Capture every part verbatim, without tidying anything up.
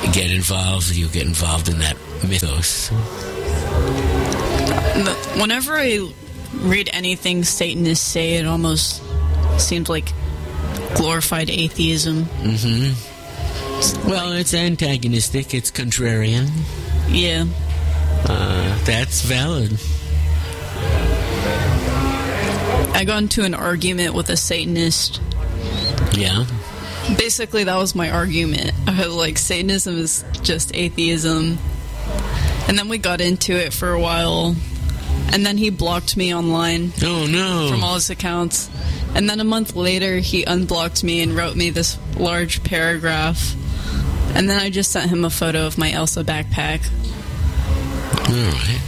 get involved, you get involved in that mythos. Whenever I read anything Satanists say, it almost seems like glorified atheism. Mm-hmm. Well, it's antagonistic, it's contrarian. Yeah. Uh, that's valid. I got into an argument with a Satanist. Yeah. Basically, that was my argument. I was like, Satanism is just atheism. And then we got into it for a while. And then he blocked me online. Oh, no. From all his accounts. And then a month later, he unblocked me and wrote me this large paragraph. And then I just sent him a photo of my Elsa backpack. All right.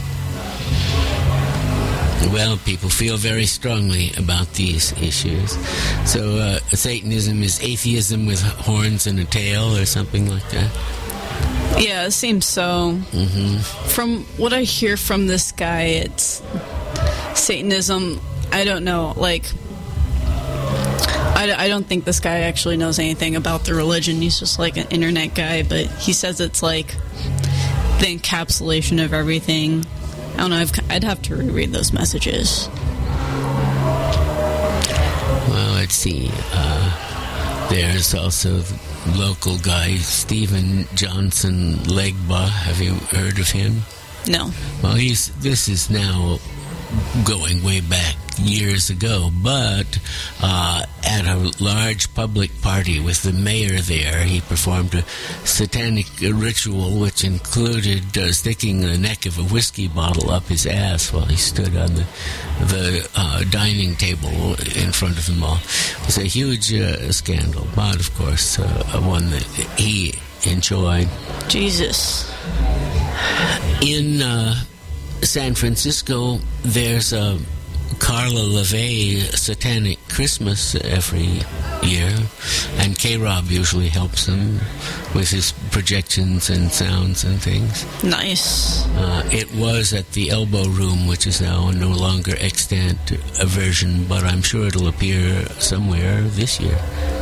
Well, people feel very strongly about these issues. So, uh, Satanism is atheism with horns and a tail or something like that? Yeah, it seems so. Mm-hmm. From what I hear from this guy, it's Satanism. I don't know, like, I, I don't think this guy actually knows anything about the religion. He's just like an internet guy, but he says it's like the encapsulation of everything. I don't know, I've, I'd have to reread those messages. Well, let's see. Uh, there's also the local guy, Stephen Johnson Legba. Have you heard of him? No. Well, he's. This is now going way back years ago, but uh, at a large public party with the mayor there, he performed a satanic ritual which included uh, sticking the neck of a whiskey bottle up his ass while he stood on the the uh, dining table in front of them all. It was a huge uh, scandal, but of course uh, one that he enjoyed. Jesus. In uh, San Francisco, there's a Carla LaVey Satanic Christmas every year, and K-Rob usually helps them with his projections and sounds and things. Nice. Uh, it was at the Elbow Room, which is now no longer extant a version, but I'm sure it'll appear somewhere this year.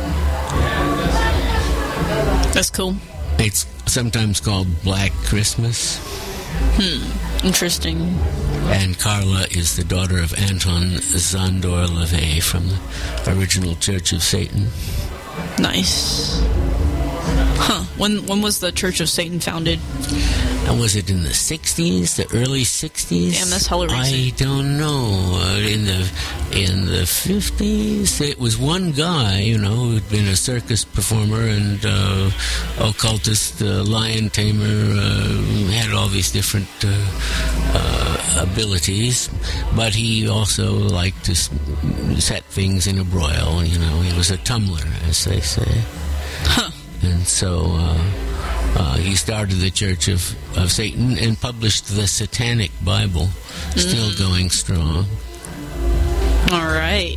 That's cool. It's sometimes called Black Christmas. Hmm. Interesting. And Carla is the daughter of Anton Zandor LaVey from the original Church of Satan. Nice. Huh. When when was the Church of Satan founded? And was it in the sixties, the early sixties? Damn, that's hella recent. I don't know. Uh, in the in the fifties, it was one guy, you know, who'd been a circus performer and uh, occultist, uh, lion tamer, uh, had all these different uh, uh, abilities, but he also liked to set things in a broil. You know, he was a tumbler, as they say. Huh. And so uh, uh, he started the Church of, of Satan and published the Satanic Bible, still mm. going strong. All right.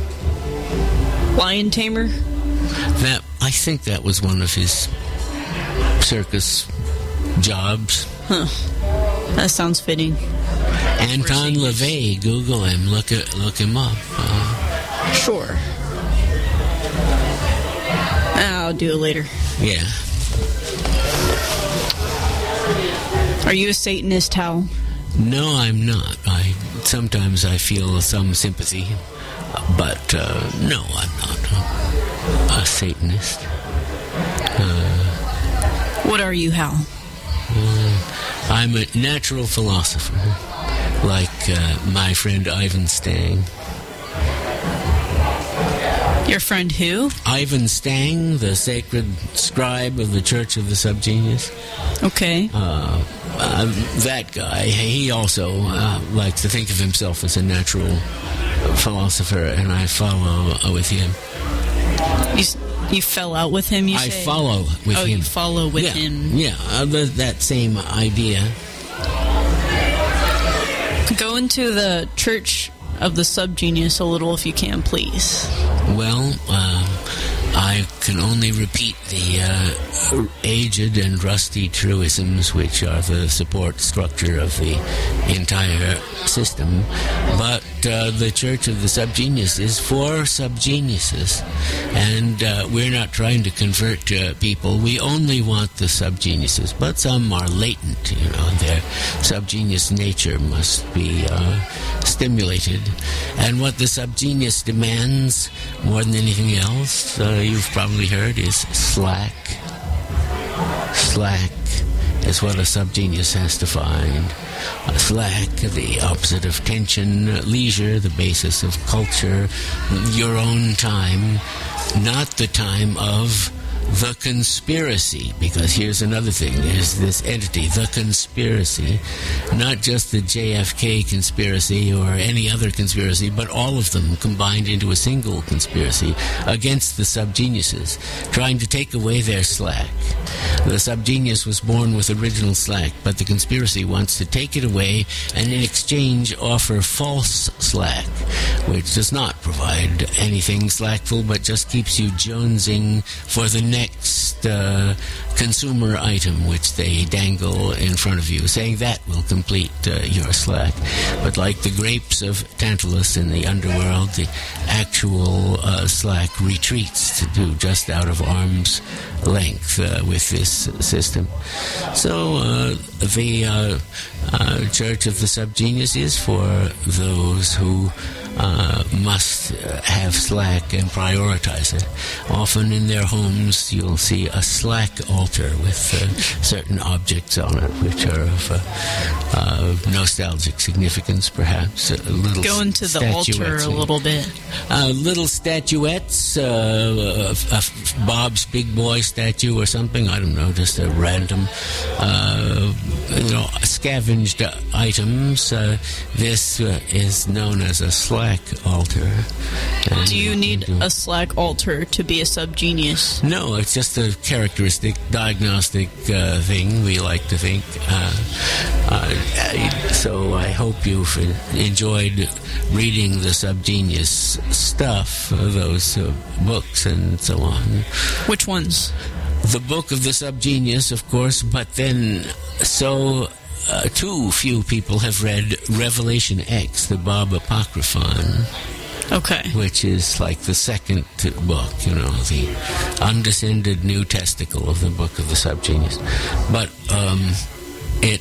Lion Tamer? That I think that was one of his circus jobs. Huh. That sounds fitting. Anton LaVey, Google him, look at, look him up. Uh, sure. I'll do it later. Yeah. Are you a Satanist, Hal? No, I'm not. I sometimes I feel some sympathy, but uh, no, I'm not a, a Satanist. Uh, what are you, Hal? Uh, I'm a natural philosopher, like uh, my friend Ivan Stang. Your friend who? Ivan Stang, the sacred scribe of the Church of the Subgenius. Okay. Uh, uh, that guy, he also uh, likes to think of himself as a natural philosopher, and I follow uh, with him. You, you fell out with him, you I say? follow with oh, him. Oh, you follow with yeah, him. Yeah, uh, the, that same idea. Go into the Church of the Subgenius a little if you can, please. Well, uh, I can only repeat the uh, aged and rusty truisms, which are the support structure of the entire system. But uh, the Church of the Subgenius is for subgeniuses, and uh, we're not trying to convert uh, people. We only want the subgeniuses, but some are latent, you know, their subgenius nature must be uh, stimulated. And what the subgenius demands more than anything else, uh, you've probably heard, is slack. Slack is what a subgenius has to find. Uh, slack, the opposite of tension. Leisure, the basis of culture. Your own time, not the time of the conspiracy, because here's another thing. There's this entity, the conspiracy, not just the J F K conspiracy or any other conspiracy, but all of them combined into a single conspiracy against the subgeniuses, trying to take away their slack. The subgenius was born with original slack, but the conspiracy wants to take it away and in exchange offer false slack, which does not provide anything slackful, but just keeps you jonesing for the next uh, consumer item which they dangle in front of you, saying that will complete uh, your slack. But like the grapes of Tantalus in the underworld, the actual uh, slack retreats to do just out of arm's length uh, with this system. So uh, the uh, uh, Church of the Subgenius is for those who Uh, must uh, have slack and prioritize it. Often in their homes you'll see a slack altar with uh, certain objects on it which are of uh, uh, nostalgic significance, perhaps. A little Go into the altar a little bit. Uh, little statuettes, uh, a, a Bob's Big Boy statue or something, I don't know, just a random, uh, you know, scavenged items. Uh, this uh, is known as a slack altar. And do you need a slack altar to be a subgenius? No, it's just a characteristic, diagnostic uh, thing, we like to think. Uh, uh, so I hope you've enjoyed reading the subgenius stuff, uh, those uh, books and so on. Which ones? The Book of the Subgenius, of course, but then so... Uh, too few people have read Revelation X, the Bob Apocryphon. Okay. Which is like the second book, you know, the undescended new testicle of the Book of the Subgenius. But um, it,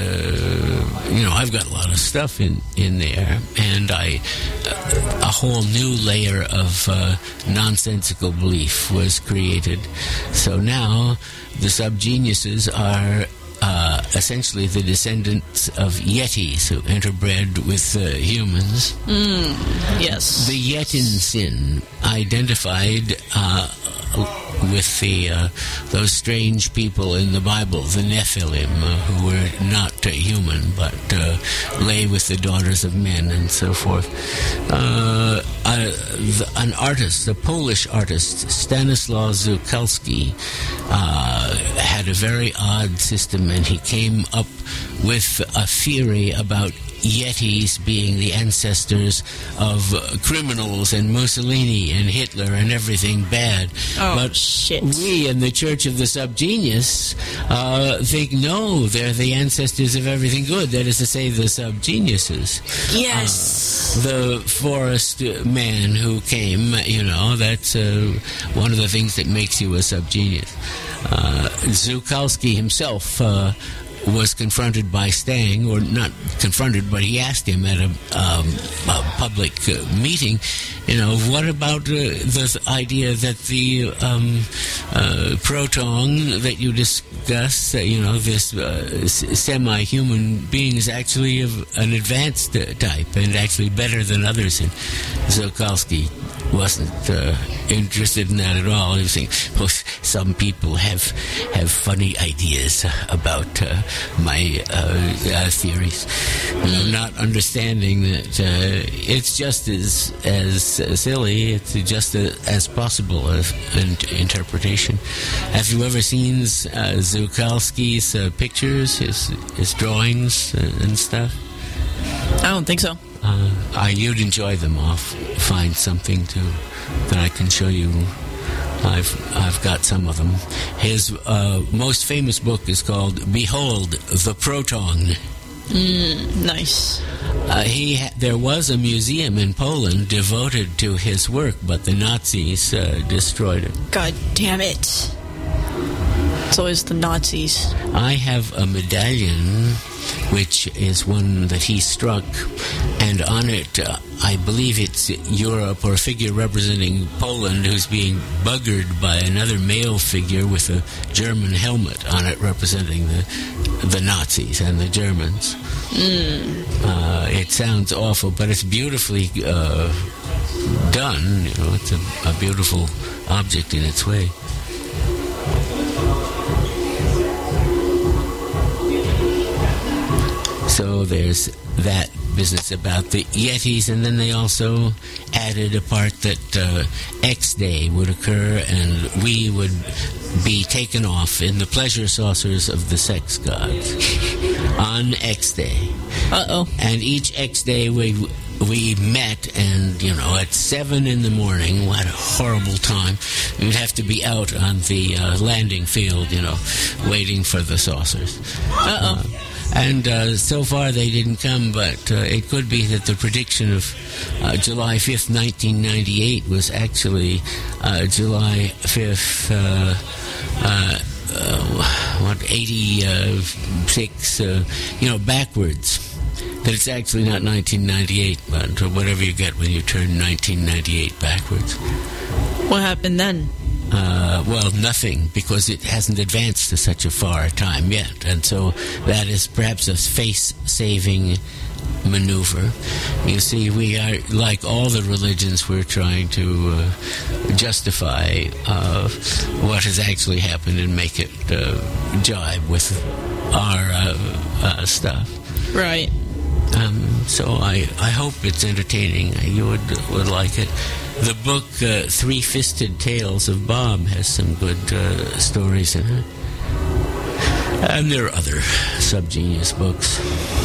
uh, you know, I've got a lot of stuff in, in there, and I, uh, a whole new layer of uh, nonsensical belief was created. So now the subgeniuses are Uh, essentially the descendants of Yetis who interbred with uh, humans. Mm, yes. The Yetin sin identified uh, with the uh, those strange people in the Bible, the Nephilim, uh, who were not uh, human but uh, lay with the daughters of men and so forth. Uh, uh, the, an artist, a Polish artist, Stanislaw Zukalski, uh, had a very odd system, and he came up with a theory about Yetis being the ancestors of uh, criminals and Mussolini and Hitler and everything bad. Oh, but shit. We in the Church of the Subgenius uh, think, no, they're the ancestors of everything good. That is to say, the subgeniuses. Yes. Uh, the forest man who came, you know, that's uh, one of the things that makes you a subgenius. Uh, Zukalski himself uh, was confronted by Stang, or not confronted, but he asked him at a, um, a public uh, meeting, you know, what about uh, the idea that the um, uh, proton that you discuss, uh, you know, this uh, semi-human being is actually of an advanced uh, type and actually better than others. And Zukalski wasn't uh, interested in that at all. He was saying, well, some people have have funny ideas about uh, my uh, uh, theories, you know, not understanding that uh, it's just as as uh, silly, it's just a, as possible as an interpretation. Have you ever seen uh, Zukalski's uh, pictures, his his drawings and stuff? I don't think so. Uh, I, you'd enjoy them. I'll f- find something to that I can show you I've I've got some of them. His uh, most famous book is called "Behold the Proton." Mm, nice. Uh, he ha- there was a museum in Poland devoted to his work, but the Nazis uh, destroyed it. God damn it! It's always the Nazis. I have a medallion, which is one that he struck, and on it, uh, I believe it's Europe or a figure representing Poland who's being buggered by another male figure with a German helmet on it representing the the Nazis and the Germans. Mm. Uh, it sounds awful, but it's beautifully uh, done. You know, it's a, a beautiful object in its way. So there's that business about the Yetis, and then they also added a part that uh, X Day would occur and we would be taken off in the pleasure saucers of the sex gods on X Day. Uh-oh. And each X Day we we met, and, you know, at seven in the morning, what a horrible time, we'd have to be out on the uh, landing field, you know, waiting for the saucers. Uh-oh. Uh, And uh, so far they didn't come, but uh, it could be that the prediction of uh, July fifth, nineteen ninety-eight was actually uh, July fifth, uh, uh, uh, what, eighty-six, uh, you know, backwards. That it's actually not nineteen ninety-eight, but whatever you get when you turn nineteen ninety-eight backwards. What happened then? Uh, well, nothing, because it hasn't advanced to such a far time yet. And so that is perhaps a face-saving maneuver. You see, we are, like all the religions, we're trying to uh, justify uh, what has actually happened and make it uh, jibe with our uh, uh, stuff. Right. Um, so I, I hope it's entertaining. You would would like it. The book uh, Three-Fisted Tales of Bob has some good uh, stories in it. And there are other Subgenius books.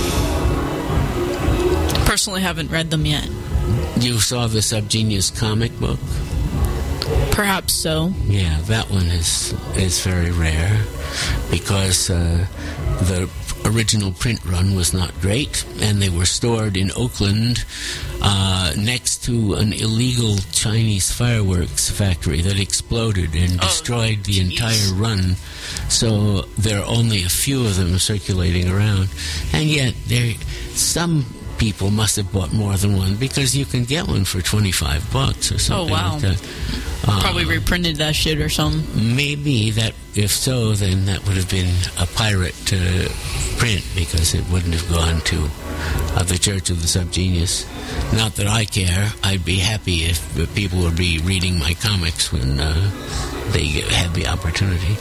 Personally haven't read them yet. You saw the Subgenius comic book? Perhaps so. Yeah, that one is is very rare because uh, the original print run was not great, and they were stored in Oakland uh, next to an illegal Chinese fireworks factory that exploded and destroyed oh, the geez. entire run. So there are only a few of them circulating around, and yet there some people must have bought more than one, because you can get one for twenty-five bucks or something. Oh, wow. Like that. Uh, Probably reprinted that shit or something. Maybe that, if so, then that would have been a pirate uh, print, because it wouldn't have gone to uh, the Church of the Subgenius. Not that I care. I'd be happy if people would be reading my comics when uh, they had the opportunity.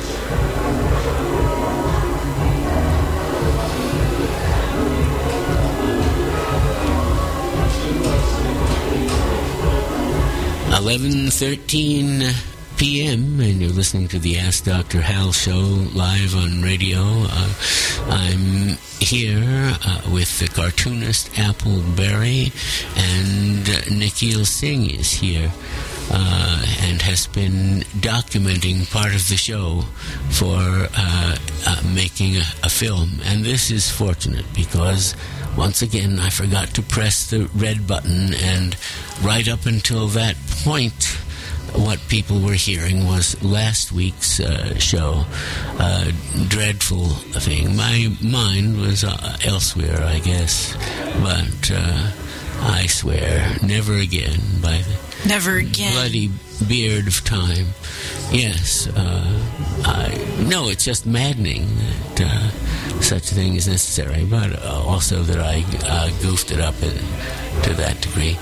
eleven thirteen p.m. and you're listening to the Ask Doctor Hal show live on radio. Uh, I'm here uh, with the cartoonist Appleberry, and uh, Nikhil Singh is here uh, and has been documenting part of the show for uh, uh, making a, a film. And this is fortunate because once again, I forgot to press the red button, and right up until that point, what people were hearing was last week's uh, show. Uh, dreadful thing. My mind was uh, elsewhere, I guess, but uh, I swear, never again, by the never again bloody beard of time. Yes, uh, I, no, it's just maddening that uh, such a thing is necessary, but uh, also that I uh, goofed it up in, to that degree.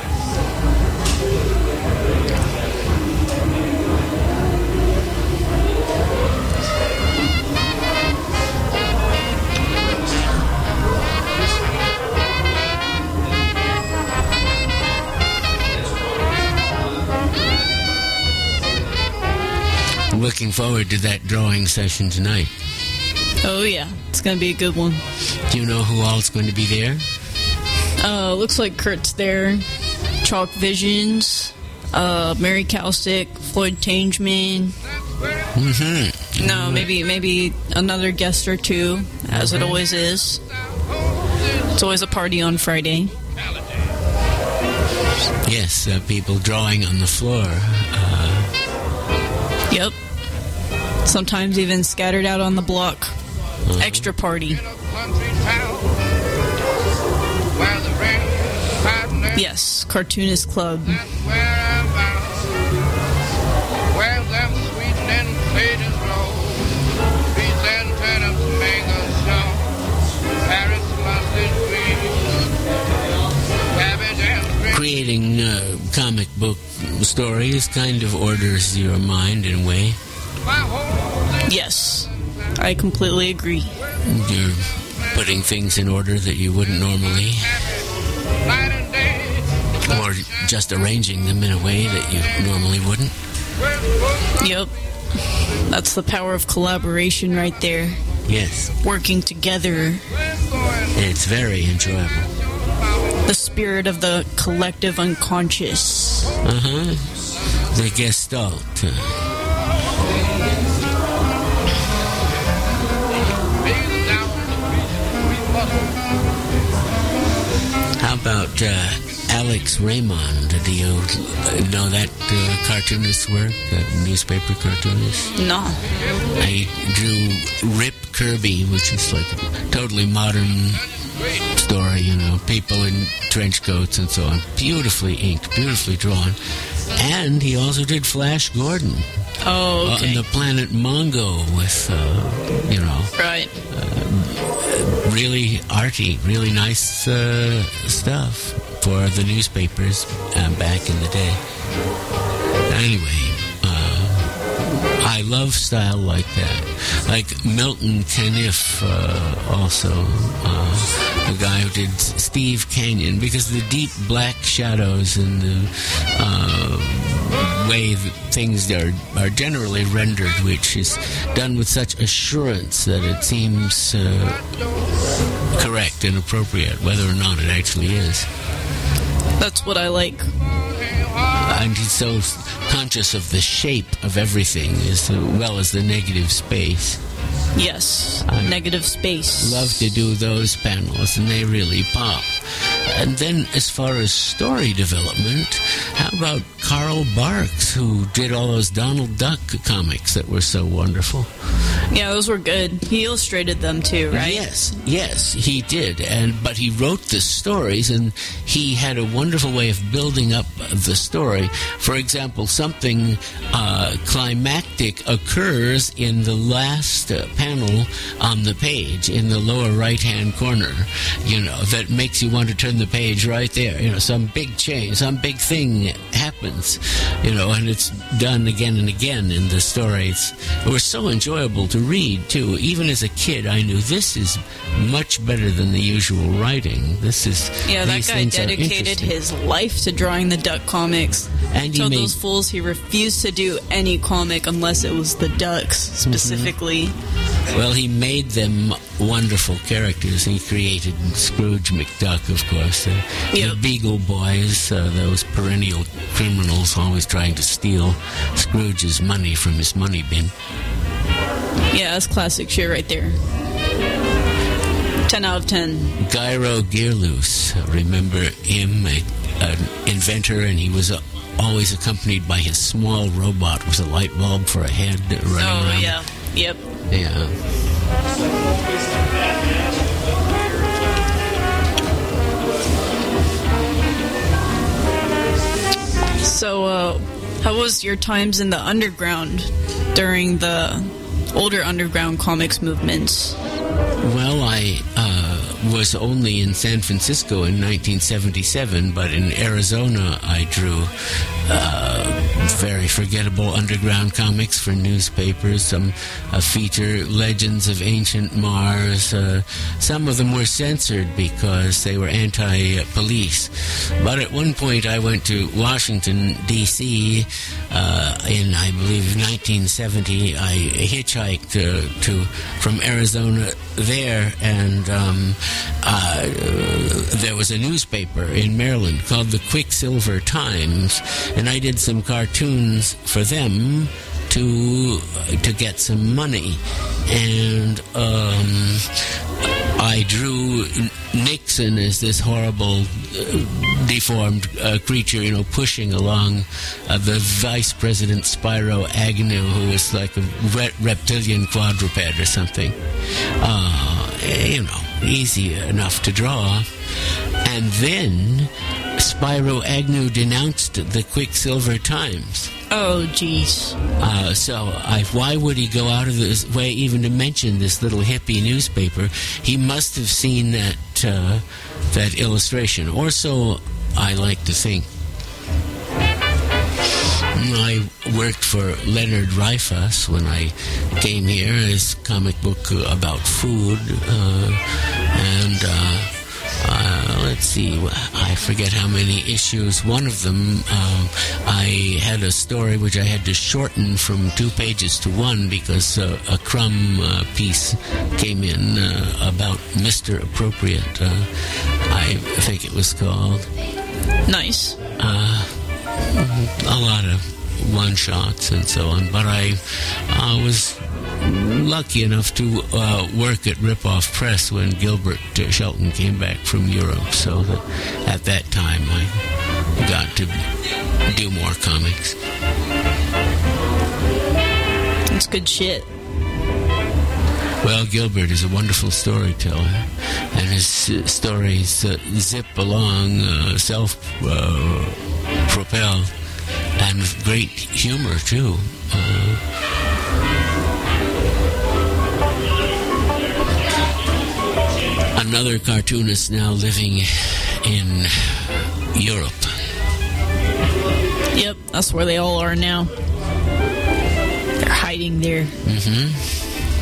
I'm looking forward to that drawing session tonight. Oh, yeah. It's going to be a good one. Do you know who all's going to be there? Uh, looks like Kurt's there. Chalk Visions, uh, Mary Cowstick, Floyd Tangeman. Mm-hmm. No, maybe maybe another guest or two, as it always is. It's always a party on Friday. Yes, uh, people drawing on the floor. Uh, Yep. Sometimes even scattered out on the block. uh-huh. Extra party. Yes, Cartoonist Club. Creating uh, comic book stories kind of orders your mind in a way. Yes, I completely agree. You're putting things in order that you wouldn't normally, or just arranging them in a way that you normally wouldn't. Yep. That's the power of collaboration right there. Yes, Working together. it's very enjoyable. The spirit of the collective unconscious. Uh-huh. The Gestalt. How about uh, Alex Raymond? Do you uh, know that uh, cartoonist's work, that newspaper cartoonist? No. I drew Rip Kirby, which is like a totally modern story, you know, people in trench coats and so on. Beautifully inked, beautifully drawn. And he also did Flash Gordon. Oh, okay. On the planet Mongo with, uh, you know, Right. uh, really arty, really nice uh, stuff for the newspapers uh, back in the day. Anyway, uh, I love style like that. Like Milton Caniff, uh, also, uh, the guy who did Steve Canyon, because the deep black shadows and the uh, way that things are, are generally rendered, which is done with such assurance that it seems uh, correct and appropriate, whether or not it actually is. That's what I like. And he's so conscious of the shape of everything as well as the negative space. Yes. I Negative space. Love to do those panels, and they really pop. And then as far as story development, how about Carl Barks, who did all those Donald Duck comics that were so wonderful? Yeah, those were good. He illustrated them too, right? Yes, yes, he did. And but he wrote the stories, and he had a wonderful way of building up the story. For example, something uh, climactic occurs in the last uh, panel on the page, in the lower right-hand corner, you know, that makes you want to turn the page right there. You know, some big change, some big thing happens, you know, and it's done again and again in the stories. It was so enjoyable to read, too. Even as a kid, I knew this is much better than the usual writing. This is... Yeah, that these guy things are dedicated interesting. his life to drawing the Duck comics. And he Told made- those fools he refused to do any comic unless it was the Ducks, specifically. Well, he made them wonderful characters. He created Scrooge McDuck, of course. Uh, Yep. The Beagle Boys, uh, those perennial criminals always trying to steal Scrooge's money from his money bin. Yeah, that's classic shit right there. ten out of ten. Gyro Gearloose, remember him, a, an inventor, and he was uh, always accompanied by his small robot with a light bulb for a head running Oh, around. yeah. Yep. Yeah. So, uh, how was your times in the underground during the older underground comics movements? Well, I uh, was only in San Francisco in nineteen seventy-seven, but in Arizona I drew uh, very forgettable underground comics for newspapers. Some uh, feature legends of ancient Mars. Uh, some of them were censored because they were anti-police. But at one point I went to Washington, D C uh, in, I believe, nineteen seventy. I hitchhiked uh, to from Arizona there, and um, uh, there was a newspaper in Maryland called the Quicksilver Times, and I did some cartoons for them to to get some money, and um, I drew Nixon as this horrible, uh, deformed uh, creature, you know, pushing along uh, the Vice President Spyro Agnew, who was like a re- reptilian quadruped or something. Uh, you know, easy enough to draw. And then Spyro Agnew denounced the Quicksilver Times. Oh, jeez. Uh, so I, why would he go out of his way even to mention this little hippie newspaper? He must have seen that uh, that illustration, or so I like to think. I worked for Leonard Dreyfuss when I came here, his comic book about food, uh, and uh, uh, let's see, I forget how many issues. One of them, uh, I had a story which I had to shorten from two pages to one because uh, a crumb uh, piece came in uh, about Mister Appropriate, uh, I think it was called. Nice. Uh, a lot of one-shots and so on, but I uh, was lucky enough to uh, work at Rip-Off Press when Gilbert uh, Shelton came back from Europe, so that at that time I got to do more comics. That's good shit. Well, Gilbert is a wonderful storyteller, and his uh, stories uh, zip along uh, self-propelled, uh, and with great humor, too. Uh, another cartoonist now living in Europe. Yep, that's where they all are now. They're hiding there. Mm-hmm.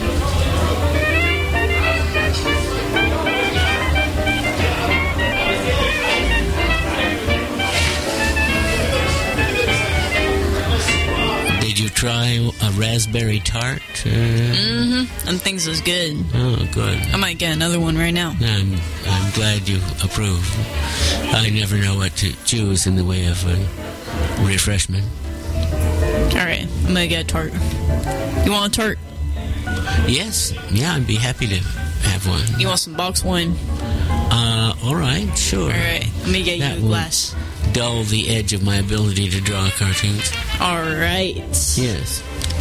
Did you try a raspberry tart? Uh, mm-hmm. And things is good. Oh, good. I might get another one right now. I'm, I'm glad you approve. I never know what to choose in the way of uh, refreshment. All right, I'm going to get a tart. You want a tart? Yes. Yeah, I'd be happy to have one. You want some box wine? Uh, all right, sure. All right, let me get that you a glass. Dull the edge of my ability to draw cartoons. All right. Yes.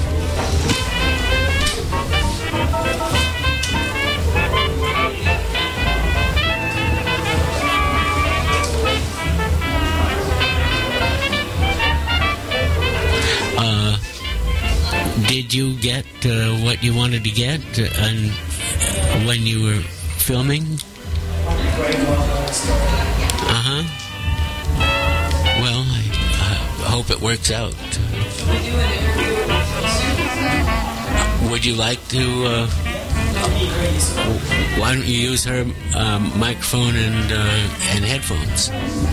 Uh, did you get uh, what you wanted to get uh, and, uh, when you were filming? Uh-huh. Well, I, I hope it works out. Would you like to, uh, why don't you use her um, microphone and uh, and headphones?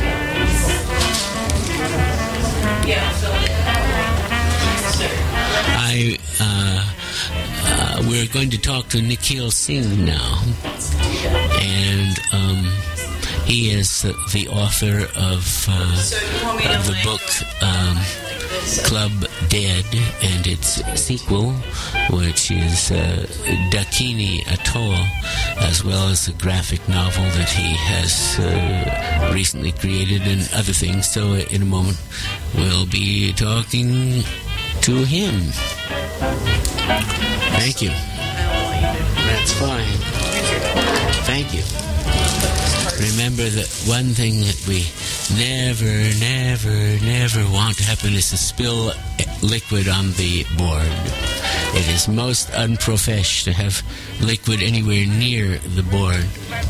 I, uh, uh, we're going to talk to Nikhil Singh now, and um, he is uh, the author of, uh, of the book um, Club Dead and its sequel, which is uh, Dakini Atoll, as well as a graphic novel that he has uh, recently created and other things. So in a moment we'll be talking to him. Thank you. That's fine. Thank you. Remember that one thing that we never, never, never want to happen is to spill liquid on the board. It is most unprofesh to have liquid anywhere near the board.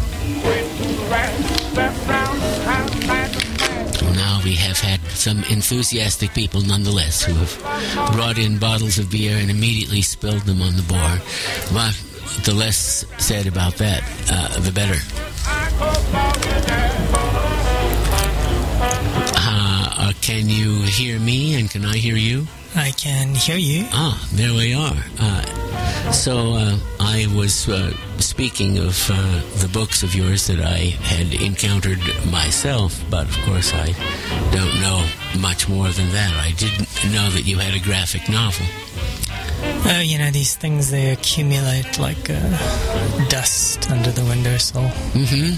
Now we have had some enthusiastic people nonetheless who have brought in bottles of beer and immediately spilled them on the board. But the less said about that, uh, the better. Uh, uh, can you hear me and can I hear you? I can hear you. Ah, there we are. Uh, So uh, I was uh, speaking of uh, the books of yours that I had encountered myself, but of course I don't know much more than that. I didn't know that you had a graphic novel. Oh, you know, these things, they accumulate like uh, dust under the windowsill. Mm-hmm.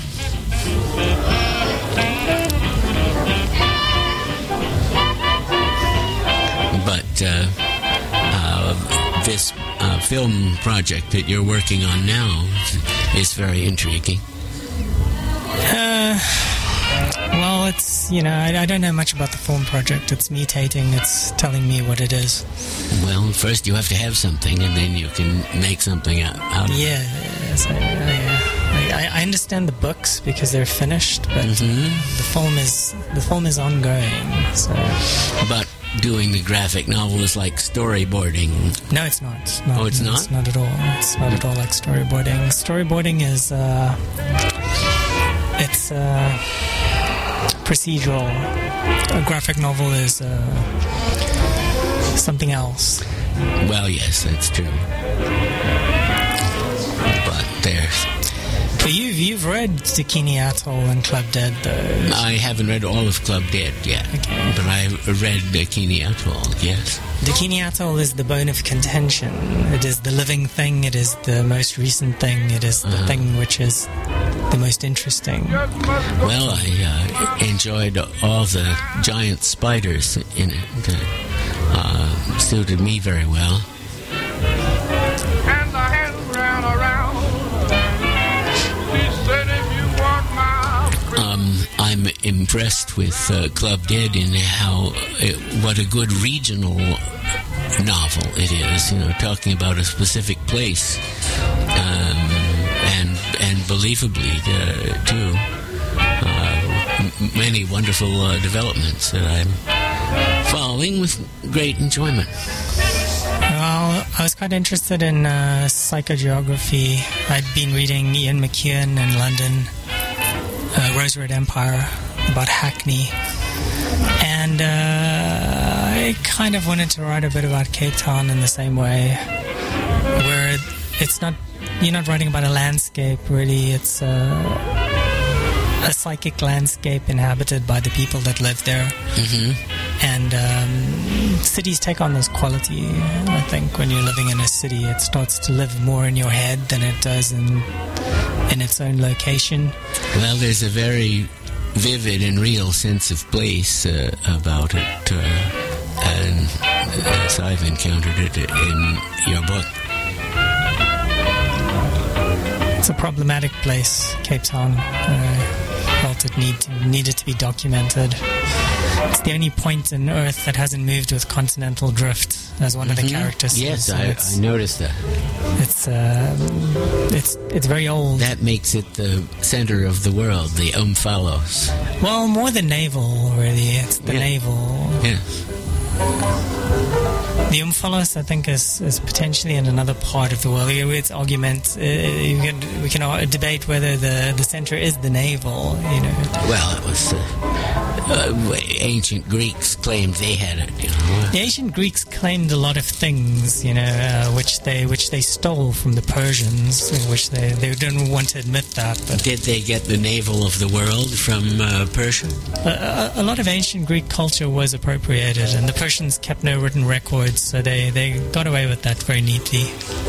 But uh, uh, this uh, film project that you're working on now is very intriguing. Uh, well, it's, you know, I, I don't know much about the film project. It's mutating. It's telling me what it is. Well, first you have to have something, and then you can make something out, out of yeah, it. Yes, I, I, I, I understand the books because they're finished, but mm-hmm. the film is the film is ongoing. So. But doing the graphic novel is like storyboarding. No, it's not. It's not oh, it's no, not? It's not at all. It's not at all like storyboarding. Storyboarding is uh, it's uh, procedural. A graphic novel is uh, something else. Well, yes, that's true. But there's... But you've, you've read Dakini Atoll and Club Dead, though. I haven't read all of Club Dead yet. Okay. But I read Dakini Atoll, yes. Dakini Atoll is the bone of contention. It is the living thing. It is the most recent thing. It is the uh-huh. thing which is the most interesting. Well, I uh, enjoyed all the giant spiders in it. It uh, suited me very well. And the hands ran around. She said, if you want my... Um, I'm impressed with uh, Club Dead in how it, what a good regional novel it is. You know, talking about a specific place, um, and and believably uh, too. Uh, m- many wonderful uh, developments that I'm following with great enjoyment. Well, I was quite interested in uh, psychogeography. I'd been reading Ian McEwan in London, uh, Rose Red Empire, about Hackney. And uh, I kind of wanted to write a bit about Cape Town in the same way, where it's not, you're not writing about a landscape, really. It's uh, a psychic landscape inhabited by the people that live there. Mm-hmm. And um, cities take on this quality. I think when you're living in a city, it starts to live more in your head than it does in in its own location. Well, there's a very vivid and real sense of place uh, about it, uh, and as I've encountered it in your book. It's a problematic place, Cape Town. I felt it need to, needed to be documented. It's the only point in Earth that hasn't moved with continental drift, as one mm-hmm. of the characters yes, says. Yes, I, I noticed that. It's uh, it's it's very old. That makes it the center of the world, the Omphalos. Well, more than naval, really. It's the yeah. naval. Yes. The Omphalos, I think, is, is potentially in another part of the world. It's argument. Uh, you can, we can debate whether the, the center is the navel. You know. Well, it was. Uh, uh, ancient Greeks claimed they had it. You know. The ancient Greeks claimed a lot of things, you know, uh, which they which they stole from the Persians, which they they didn't want to admit that. But did they get the navel of the world from uh, Persia? A, a, a lot of ancient Greek culture was appropriated, and the Persians kept no written records. So they, they got away with that very neatly.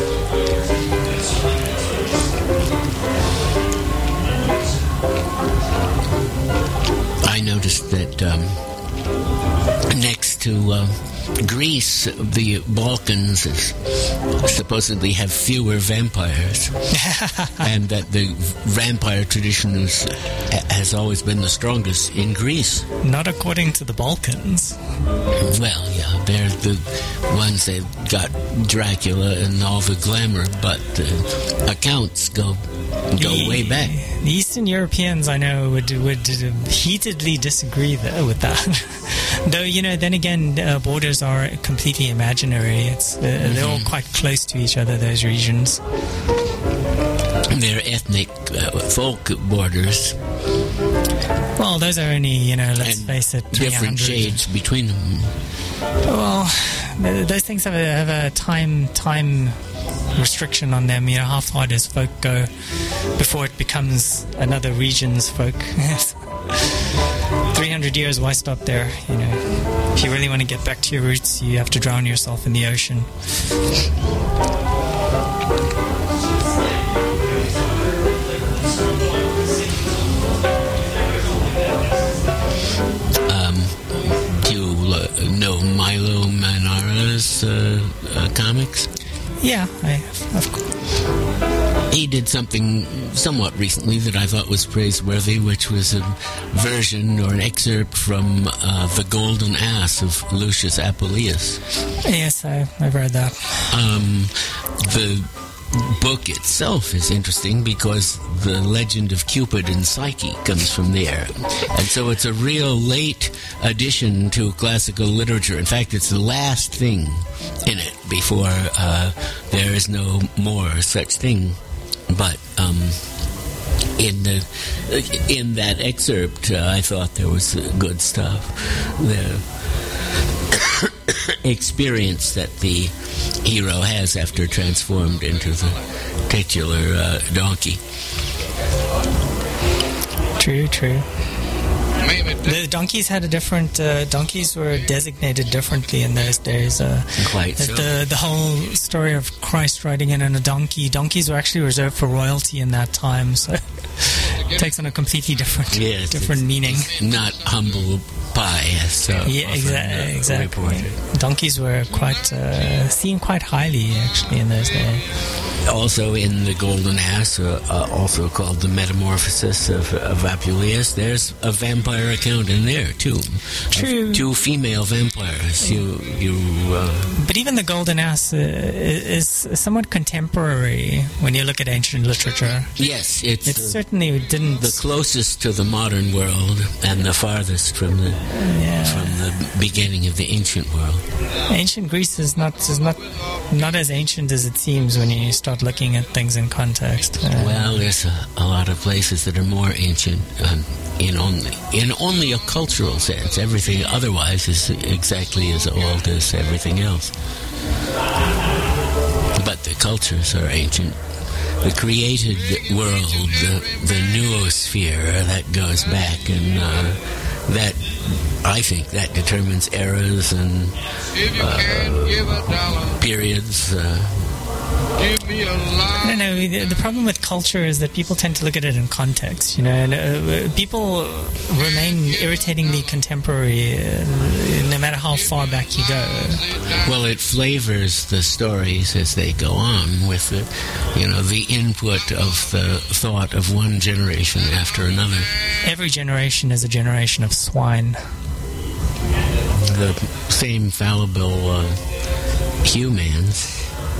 I noticed that um, next to uh, Greece, the Balkans is, supposedly have fewer vampires, and that the vampire tradition is, has always been the strongest in Greece. Not according to the Balkans. Well, yeah, they're the ones that got Dracula and all the glamour, but the accounts go go the, way back. The Eastern Europeans, I know, would would heatedly disagree there with that. Though, you know, then again, uh, borders are completely imaginary. It's uh, mm-hmm. They're all quite close to each other, those regions. They're ethnic uh, folk borders. Well, those are only, you know, let's and face it, different shades between them. Well, those things have a, have a time time restriction on them. You know, how far does folk go before it becomes another region's folk? three hundred years, why stop there? You know, if you really want to get back to your roots, you have to drown yourself in the ocean. know Milo Manara's uh, uh, comics? Yeah, I of course. He did something somewhat recently that I thought was praiseworthy, which was a version or an excerpt from uh, The Golden Ass of Lucius Apuleius. Yes, I, I've read that. Um, the book itself is interesting because the legend of Cupid and Psyche comes from there. And so it's a real late addition to classical literature. In fact, it's the last thing in it before uh, there is no more such thing. But um, in the in that excerpt, uh, I thought there was uh, good stuff. The experience that the hero has after transformed into the titular uh, donkey. True, true. The donkeys had a different. Uh, donkeys were designated differently in those days. Uh, Quite so. The the whole story of Christ riding in on a donkey. Donkeys were actually reserved for royalty in that time, so it takes on a completely different yes, different meaning. Not humble pie, as so yeah, exa- uh, exactly. Reported. Donkeys were quite uh, seen quite highly actually in those days. Also in The Golden Ass, uh, uh, also called The Metamorphosis of, of Apuleius, there's a vampire account in there, too. True. Two female vampires. You, you. Uh, but even The Golden Ass uh, is somewhat contemporary when you look at ancient literature. Yes, it's... It uh, certainly didn't... The closest to the modern world and the farthest from the yeah. from the beginning of the ancient world. Ancient Greece is not is not not as ancient as it seems when you start looking at things in context. Uh, well, there's a, a lot of places that are more ancient um, in only in only a cultural sense. Everything otherwise is exactly as old as everything else. But the cultures are ancient. The created world, the, the noosphere, that goes back, and uh, that, I think, that determines eras and uh, periods. Uh, I don't know. The, the problem with culture is that people tend to look at it in context. You know, and, uh, people remain irritatingly contemporary, uh, no matter how far back you go. Well, it flavors the stories as they go on with the, you know, the input of the thought of one generation after another. Every generation is a generation of swine. The same fallible uh, humans.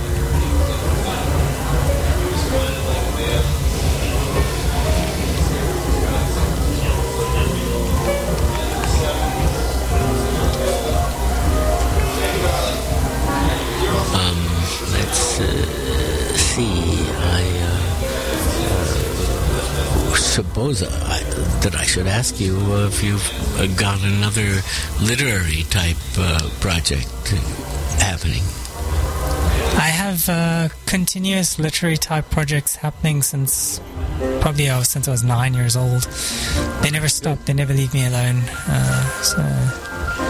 Suppose I, that I should ask you uh, if you've uh, got another literary type uh, project happening. I have uh, continuous literary type projects happening since probably oh, since I was nine years old. They never stop. They never leave me alone. Uh, so.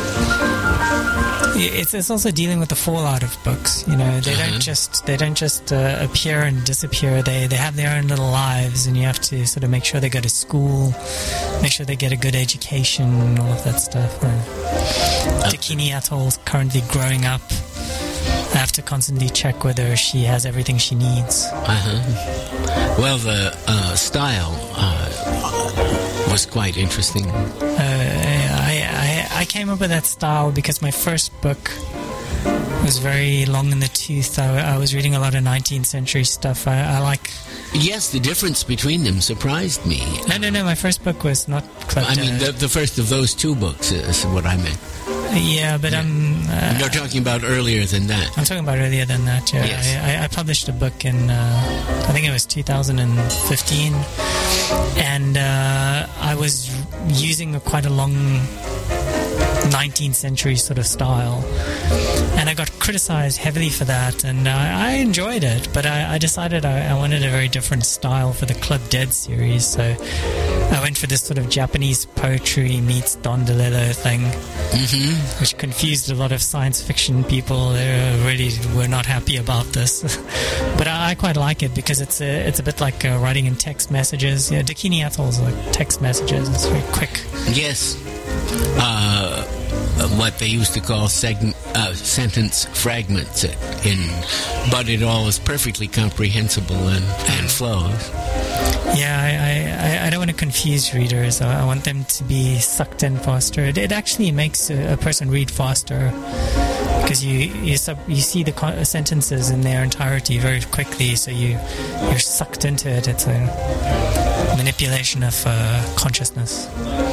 It's, it's also dealing with the fallout of books. You know, they uh-huh. don't just they don't just uh, appear and disappear. They they have their own little lives, and you have to sort of make sure they go to school, make sure they get a good education, and all of that stuff. Uh, Dakini Atoll's currently growing up. I have to constantly check whether she has everything she needs. Uh-huh. Well, the uh, style uh, was quite interesting. Uh, I, I I came up with that style because my first book was very long in the tooth. I, I was reading a lot of nineteenth century stuff. I, I like... Yes, the difference between them surprised me. No, no, no. My first book was not... Club I mean, the, the first of those two books is what I meant. Yeah, but I'm... Uh, You're talking about earlier than that. I'm talking about earlier than that, yeah. Yes. I, I published a book in, uh, I think it was two thousand fifteen, and uh, I was using a, quite a long nineteenth century sort of style. And I got criticized heavily for that, and uh, I enjoyed it, but I, I decided I, I wanted a very different style for the Club Dead series, so I went for this sort of Japanese poetry meets Don DeLillo thing, Mm-hmm. which confused a lot of science fiction people. They really were not happy about this. But I, I quite like it because it's a, it's a bit like uh, writing in text messages. You know, Dakini Athol's like text messages. It's very quick. Yes. Uh, what they used to call seg- uh, sentence fragments, in, but it all is perfectly comprehensible and, and flows. Yeah, I, I, I don't want to confuse readers. I, I want them to be sucked in faster. It, it actually makes a, a person read faster because you you, sub, you see the co- sentences in their entirety very quickly, so you you're sucked into it. It's a manipulation of uh, consciousness.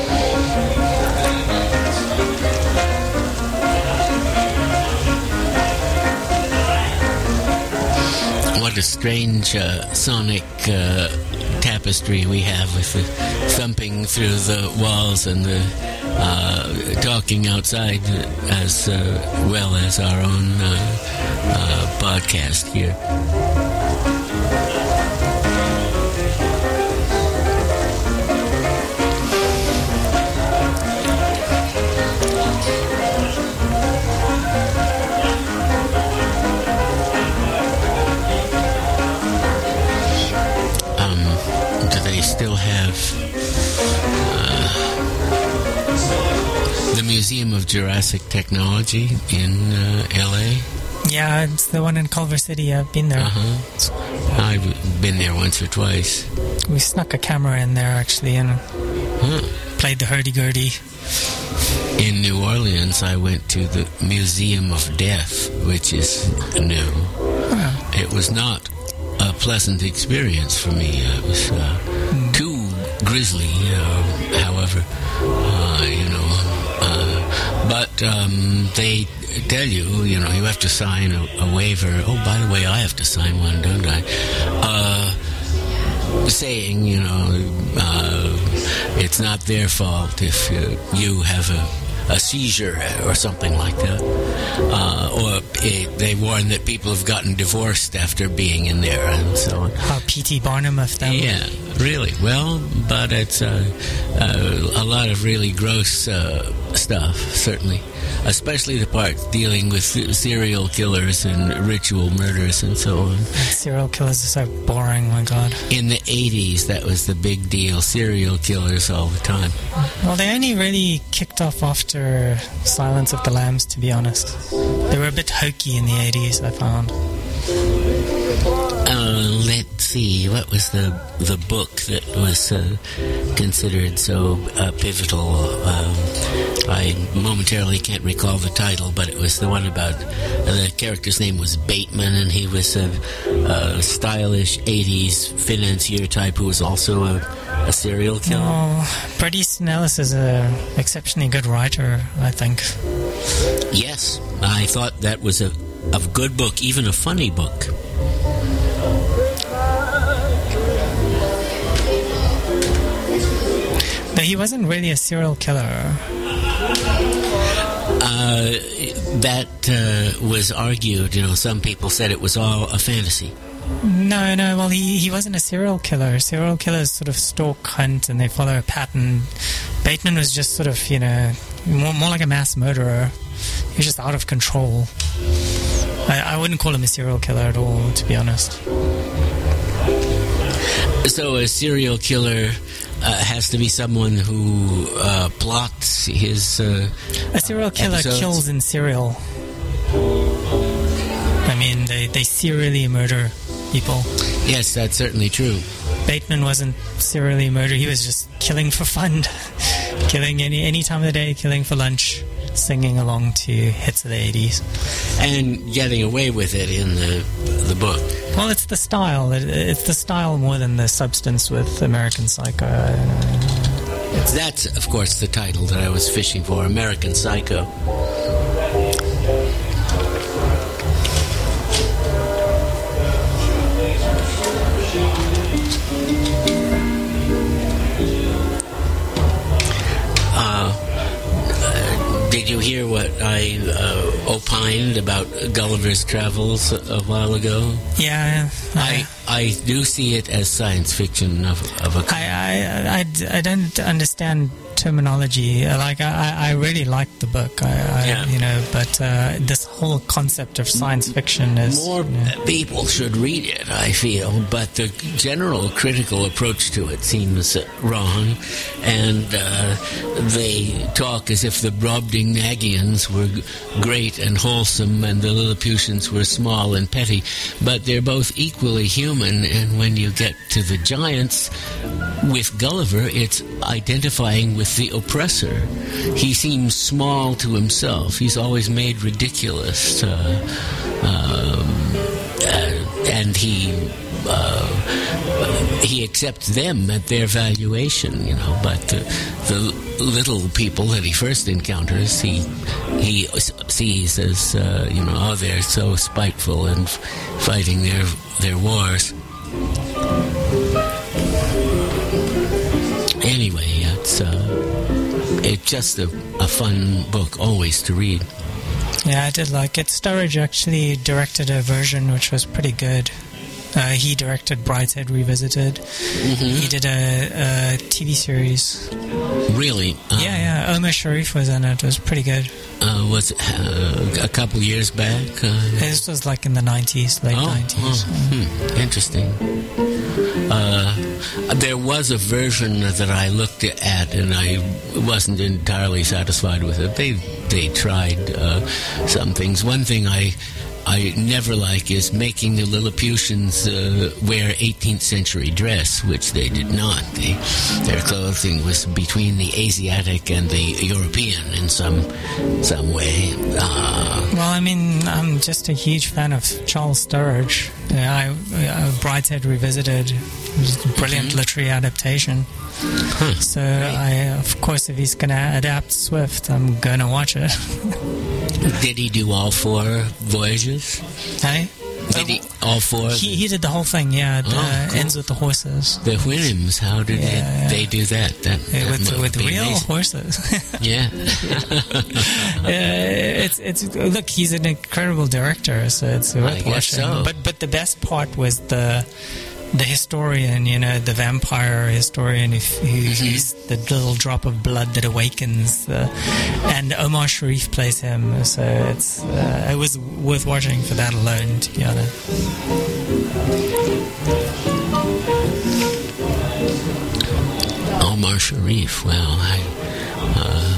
What a strange uh, sonic uh, tapestry we have with the thumping through the walls and the uh, talking outside, as uh, well as our own uh, uh, podcast here. Still have uh, the Museum of Jurassic Technology in uh, L A. Yeah, it's the one in Culver City. I've been there. Uh-huh. I've been there once or twice. We snuck a camera in there, actually, and huh. played the hurdy-gurdy. In New Orleans, I went to the Museum of Death, which is new. Huh. It was not a pleasant experience for me. It was uh, mm. too grisly, uh, however, uh, you know. Uh, but um, they tell you, you know, you have to sign a, a waiver. Oh, by the way, I have to sign one, don't I? Uh, saying, you know, uh, it's not their fault if uh, you have a a seizure or something like that. Uh, or it, they warn that people have gotten divorced after being in there and so on. How P T Barnum of them. Yeah, really. Well, but it's uh, uh, a lot of really gross uh, stuff, certainly. Especially the part dealing with serial killers and ritual murders and so on. Serial killers are so boring, my God. In the eighties, that was the big deal. Serial killers all the time. Well, they only really kicked off after Silence of the Lambs, to be honest. They were a bit hokey in the eighties, I found. Uh, let's see, what was the the book that was uh, considered so uh, pivotal? Um, I momentarily can't recall the title, but it was the one about, uh, the character's name was Bateman, and he was a, a stylish eighties financier type who was also a, a serial killer. Oh, Bret Easton Ellis is an exceptionally good writer, I think. Yes, I thought that was a, a good book, even a funny book. But he wasn't really a serial killer. Uh, that uh, was argued. You know, some people said it was all a fantasy. No, no, well, he, he wasn't a serial killer. Serial killers sort of stalk, hunt, and they follow a pattern. Bateman was just sort of, you know, more, more like a mass murderer. He was just out of control. I, I wouldn't call him a serial killer at all, to be honest. So a serial killer uh, has to be someone who uh, plots his uh, A serial killer episodes. kills in serial. I mean, they, they serially murder people. Yes, that's certainly true. Bateman wasn't serially murder. He was just killing for fun. Killing any any time of the day, killing for lunch, singing along to hits of the eighties. And getting away with it in the the book. Well, it's the style. It, it's the style more than the substance with American Psycho. It's That's, of course, the title that I was fishing for, American Psycho. Uh, did what I uh, opined about Gulliver's Travels a, a while ago? Yeah, I I do see it as science fiction of, of a I, I, I, I don't understand terminology. Like I, I really liked the book. I, I Yeah. you know, but uh, this whole concept of science fiction is More you know, people should read it, I feel, but the general critical approach to it seems uh, wrong, and uh, they talk as if the Brobdingnagians were g- great and wholesome, and the Lilliputians were small and petty, but they're both equally human, and when you get to the giants, with Gulliver, it's identifying with the oppressor. He seems small to himself. He's always made ridiculous. Uh, um, uh, and he uh, he accepts them at their valuation, you know. But the, the little people that he first encounters, he he sees as uh, you know, oh, they're so spiteful and f- fighting their their wars. Anyway, it's uh, it's just a, a fun book always to read. yeah, I did like it. Sturridge actually directed a version which was pretty good. Uh, he directed Brideshead Revisited. He did a, a T V series. Really? Uh, Yeah, yeah. Omar Sharif was in it. It was pretty good. Uh, was it, uh, a couple years back? Uh, This was like in the nineties, late oh, nineties. oh, hmm, interesting. Uh, there was a version that I looked at, and I wasn't entirely satisfied with it. They they tried uh, some things. One thing I I never like is making the Lilliputians uh, wear eighteenth century dress, which they did not. They, their clothing was between the Asiatic and the European in some some way. Uh, Well, I mean, I'm just a huge fan of Charles Sturridge. Yeah, I, uh, Brideshead Revisited, just a brilliant literary adaptation. huh. So, I, of course, if he's going to adapt Swift, I'm going to watch it. Did he do all four voyages? Hey? Did he all four? He, he did the whole thing, yeah. The Oh, cool. Ends with the horses. The Whinims, how did Yeah, they, yeah. they do that? That, Yeah, that with must with be real amazing. horses. Yeah. Uh, it's it's look, he's an incredible director, so it's worth I guess watching. so. But but the best part was the the historian, you know, the vampire historian who, who who's the little drop of blood that awakens, uh, and Omar Sharif plays him. So it's uh, it was worth watching for that alone, to be honest. Omar Sharif, well, I, uh,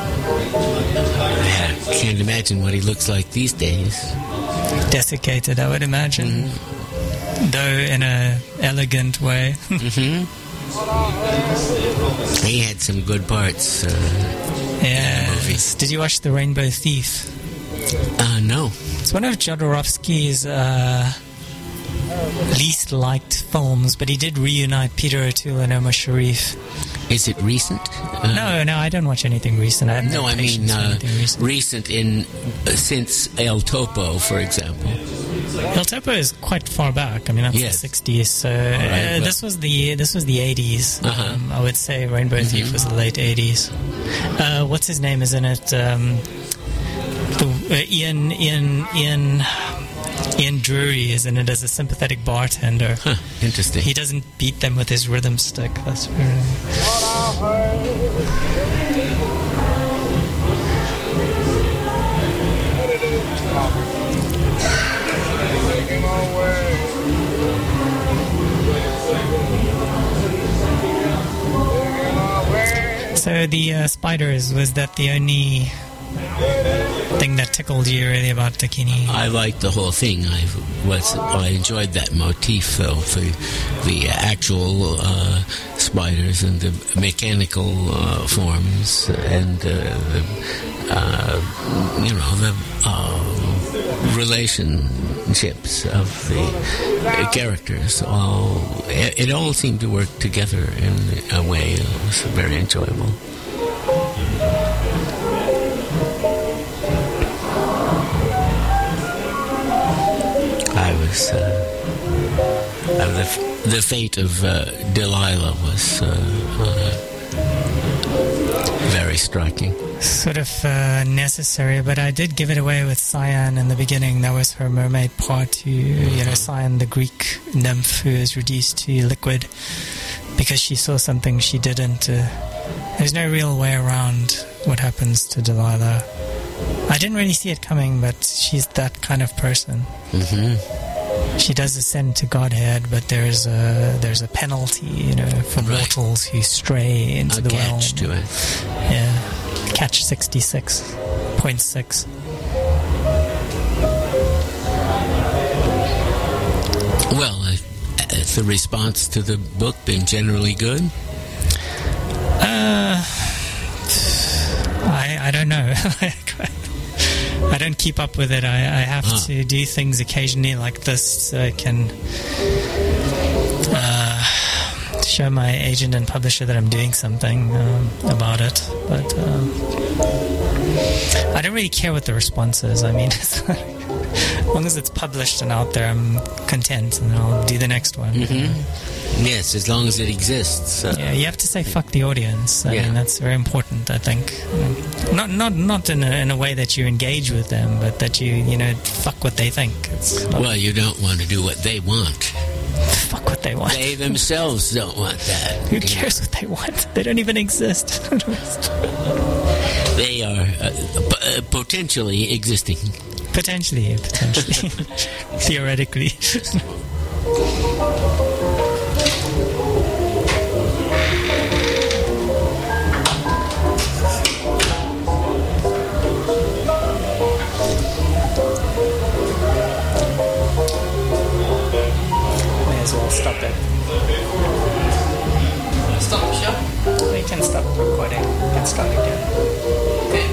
I can't imagine what he looks like these days. Desiccated, I would imagine, though in a elegant way. He had some good parts. Uh, Yeah. movies. Did you watch The Rainbow Thief? uh, no. It's one of Jodorowsky's uh, least liked films, but he did reunite Peter O'Toole and Omar Sharif. Is it recent? Uh, No, no, I don't watch anything recent. I have no, No, I mean patience for uh, anything recent. recent in uh, since El Topo, for example. El Topo is quite far back. I mean, that's Yes. the sixties. So uh, well- this was the this was the eighties. Uh-huh. Um, I would say Rainbow Thief was the late eighties. Uh, what's his name is in it? Um, the, uh, Ian Ian Ian Ian Drury is in it as a sympathetic bartender. Huh, interesting. He doesn't beat them with his rhythm stick. That's very... So the uh, spiders, was that the only thing that tickled you really about Dakini? I liked the whole thing. I was I enjoyed that motif, though, the the actual uh, spiders and the mechanical uh, forms, and uh, the, uh, you know the uh, relationships of the characters. All it, it all seemed to work together in a way that was very enjoyable. I was uh, uh, the, f- the fate of uh, Delilah was uh, uh, very striking. sort of uh, necessary, but I did give it away with Cyan in the beginning. That was her mermaid part, who, you know, Cyan, the Greek nymph who is reduced to liquid because she saw something she didn't. Uh, there's no real way around what happens to Delilah. I didn't really see it coming, but she's that kind of person. Mm-hmm. She does ascend to Godhead, but there's a there's a penalty, you know, for Right. mortals who stray into A the realm. catch to it. Yeah, catch sixty-six point six. Well, uh, has the response to the book been generally good? Uh, I I don't know. I don't keep up with it. I, I have Ah. to do things occasionally like this so I can uh, show my agent and publisher that I'm doing something um, about it. But um, I don't really care what the response is. I mean, it's like, as long as it's published and out there, I'm content, and I'll do the next one. Mm-hmm. Yes, as long as it exists. Uh, Yeah, you have to say fuck the audience. I Yeah. mean, that's very important, I think. Um, Not not not in a, in a way that you engage with them, but that you, you know, fuck what they think. It's not Well, you don't want to do what they want. fuck what they want. They themselves don't want that. Who cares what they want? They don't even exist. They are uh, p- uh, potentially existing. Potentially, potentially. Theoretically. May as well stop it. Stop the show. We can stop recording. We can start again. Okay.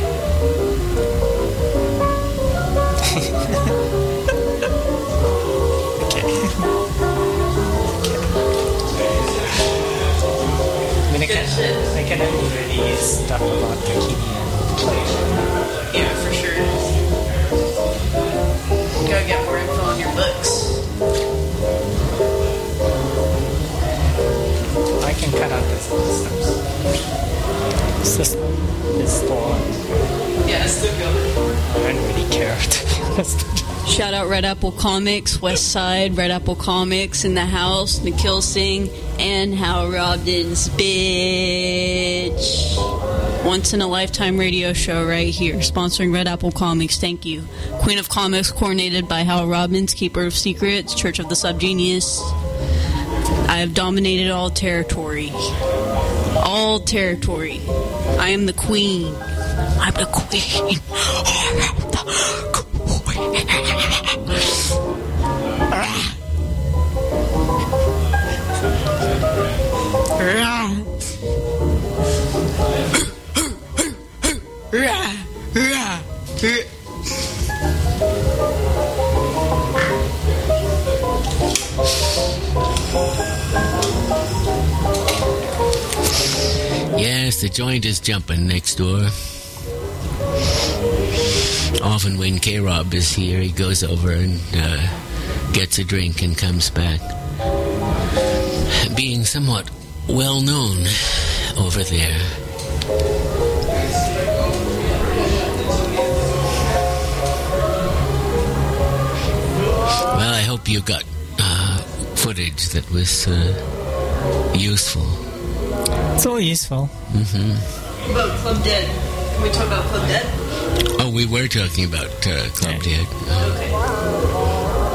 Okay. I mean, I can, I can only really use stuff about bikini and pleasure. Yeah, for sure. Gotta get more info on your books. I can cut out this stuff. This is still on. Yeah, it's still going. I don't really care, to be honest. Shout out Red Apple Comics, West Side, Red Apple Comics in the house, Nikhil Singh, and Hal Robins, bitch. Once in a lifetime radio show right here, sponsoring Red Apple Comics. Thank you. Queen of Comics, coordinated by Hal Robbins, Keeper of Secrets, Church of the Subgenius. I have dominated all territory. All territory. I am the queen. I'm the queen. I am the queen. Yes, the joint is jumping next door. Often when K-Rob is here, he goes over and uh, gets a drink and comes back. Being somewhat well known over there. Well, I hope you got uh, footage that was uh, useful. It's all useful. Mm-hmm. What about Club Dead? Can we talk about Club Dead? Oh, we were talking about uh, Club Dead. Uh, Okay.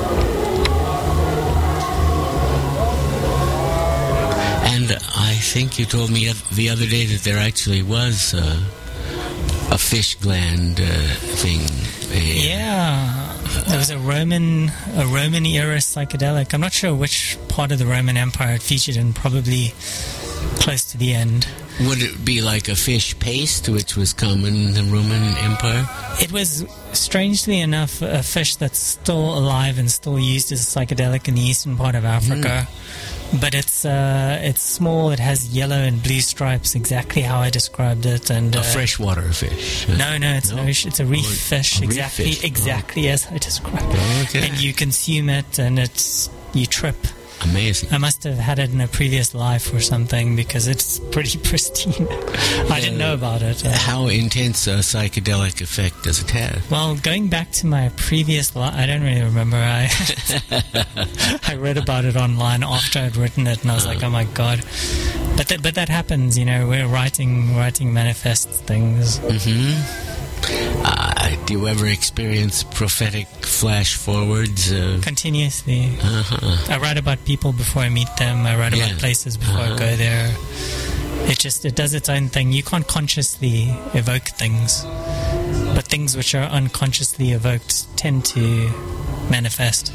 and I think you told me the other day that there actually was uh, a fish gland uh, thing. Uh, Yeah, there was a Roman, a Roman era psychedelic. I'm not sure which part of the Roman Empire it featured in. Probably close to the end. Would it be like a fish paste, which was common in the Roman Empire? It was, strangely enough, a fish that's still alive and still used as a psychedelic in the eastern part of Africa. Mm. But it's uh, it's small. It has yellow and blue stripes, exactly how I described it. And A uh, freshwater fish. No, no, it's No? no, it's a reef Oh, fish, a reef exactly, fish. exactly as I described. Oh, okay. And you consume it, and it's you trip. Amazing. I must have had it in a previous life or something, because it's pretty pristine. I didn't know about it. Uh, How intense a psychedelic effect does it have? well, going back to my previous li- I don't really remember. I I read about it online after I'd written it, and I was like, oh my god. But that, but that happens, you know. We're writing writing manifest things. Mm-hmm. Uh, do you ever experience prophetic flash forwards? Uh, Continuously. uh-huh. I write about people before I meet them. I write Yeah. about places before Uh-huh. I go there. It just, it does its own thing. You can't consciously evoke things. But things which are unconsciously evoked tend to manifest.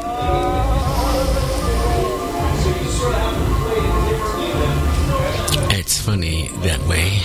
It's funny that way.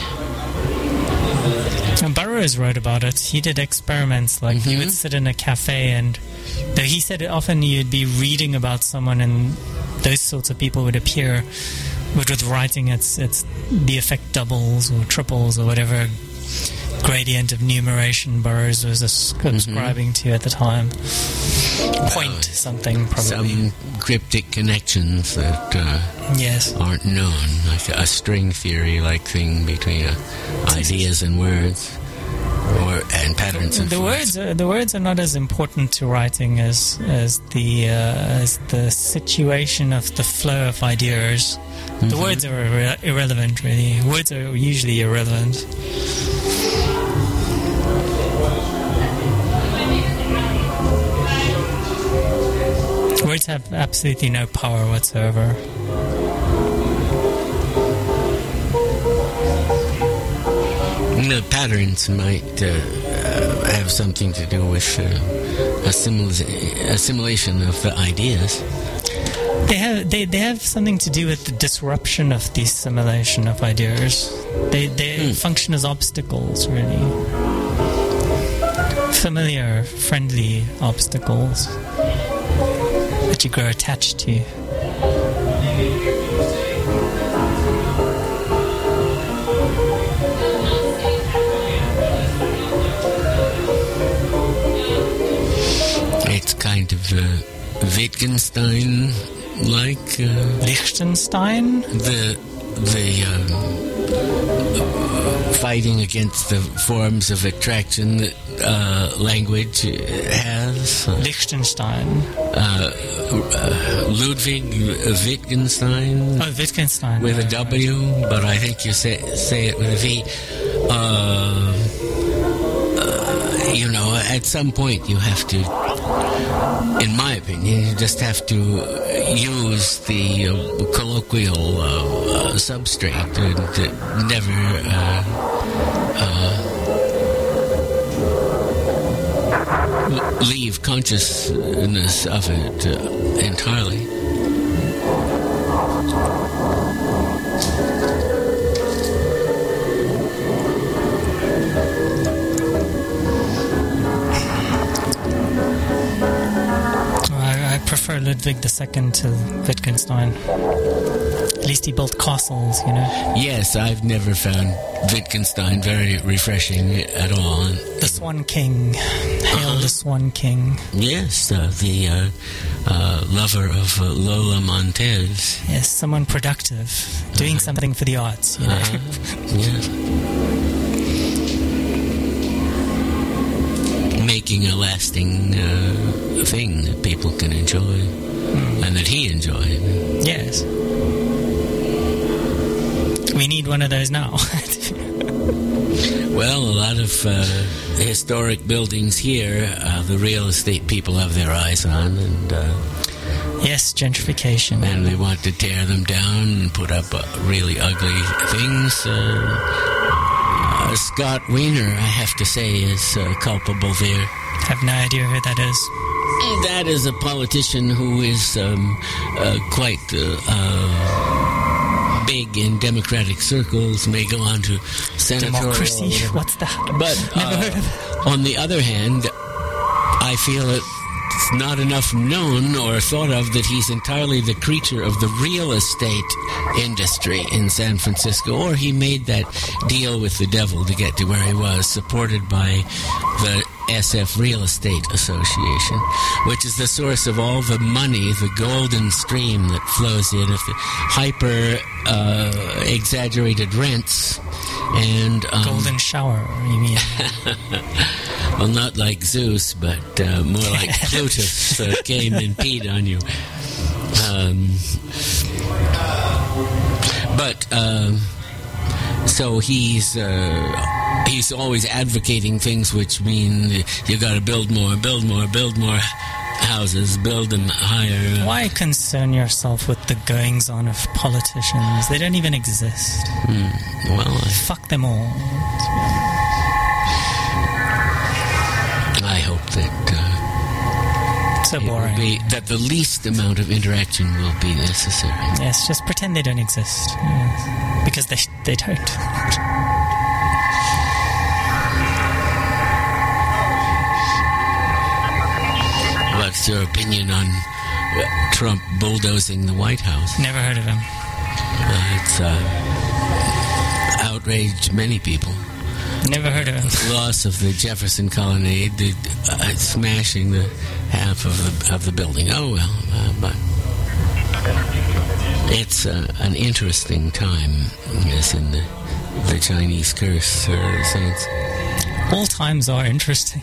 And Burroughs wrote about it. He did experiments. Like, he would sit in a cafe and... Though he said often you'd be reading about someone and those sorts of people would appear. But with writing, it's it's the effect doubles or triples or whatever gradient of numeration Burroughs was subscribing to at the time. Point something, probably. Some cryptic connections that uh, Yes. aren't known, like a string theory-like thing between uh, ideas and words, or and patterns and The thoughts. words, are, the words are not as important to writing as as the uh, as the situation of the flow of ideas. The words are irre- irrelevant, really. Words are usually irrelevant. Words have absolutely no power whatsoever. The patterns might uh, uh, have something to do with uh, assimil- assimilation of the ideas. They have they, they have something to do with the disruption of the assimilation of ideas. They they Hmm. function as obstacles, really. Familiar, friendly obstacles that you grow attached to. It's kind of uh, Wittgenstein-like. Uh, Liechtenstein? the the um, uh, fighting against the forms of attraction that uh, language has. Uh, Liechtenstein. uh, Ludwig Wittgenstein Oh, Wittgenstein. with a right, W, but I think you say say it with a V. Uh, uh, you know, at some point you have to, in my opinion, you just have to use the uh, colloquial uh, uh, substrate and uh, never uh, uh, l- leave consciousness of it uh, entirely. I, I prefer Ludwig the Second to Wittgenstein. At least he built castles, you know. Yes, I've never found Wittgenstein very refreshing at all. The Swan King. Hail the Swan King. Yes, uh, the uh, uh, lover of uh, Lola Montez. Yes, someone productive, doing something for the arts, you know. Uh-huh. Yeah. Making a lasting uh, thing that people can enjoy, and that he enjoyed. Yes. We need one of those now. Well, a lot of uh, historic buildings here, uh, the real estate people have their eyes on, and uh, Yes, gentrification. and they want to tear them down and put up uh, really ugly things. Uh, uh, Scott Wiener, I have to say, is uh, culpable there. Have no idea who that is. That is a politician who is um, uh, quite uh, uh, big in democratic circles, may go on to senatorial... Democracy? What's that? But Never uh, heard of it. on the other hand, I feel it's not enough known or thought of that he's entirely the creature of the real estate industry in San Francisco, or he made that deal with the devil to get to where he was, supported by the S F Real Estate Association, which is the source of all the money, the golden stream that flows in of the hyper uh, exaggerated rents and um, golden shower, you mean? well, not like Zeus, but uh, more like Plutus uh, came and peed on you. Um, but um, so he's uh, he's always advocating things which mean you got to build more, build more, build more houses, build them higher. Why concern yourself with the goings on of politicians? They don't even exist. Hmm. Well, I, fuck them all. I hope that. Uh, So it boring. will be, that the least amount of interaction will be necessary. Yes, just pretend they don't exist. Yes. Because they they don't. What's your opinion on uh, Trump bulldozing the White House? Never heard of him. Uh, it's uh, outraged many people. Never heard of him. Loss of the Jefferson Colonnade, the, uh, smashing the half of the of the building. Oh well, uh, but it's uh, an interesting time, as in the the Chinese curse uh, sense. All times are interesting,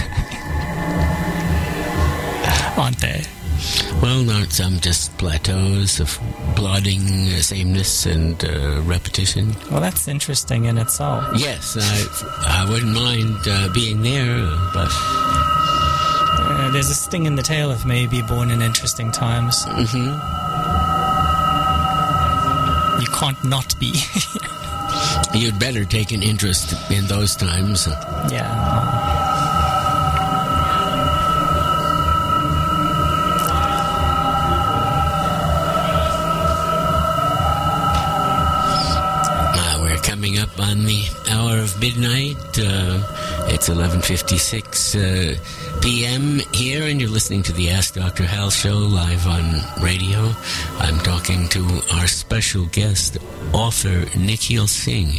aren't they? Well, not some just plateaus of plodding uh, sameness and uh, repetition. Well, that's interesting in itself. Yes, I, I wouldn't mind uh, being there, uh, but... Uh, there's a sting in the tail of maybe born in interesting times. Mm-hmm. You can't not be. You'd better take an interest in those times. Yeah. Coming up on the hour of midnight. Uh, it's eleven fifty-six uh, p.m. here, and you're listening to the Ask Doctor Hal show live on radio. I'm talking to our special guest, author Nikhil Singh.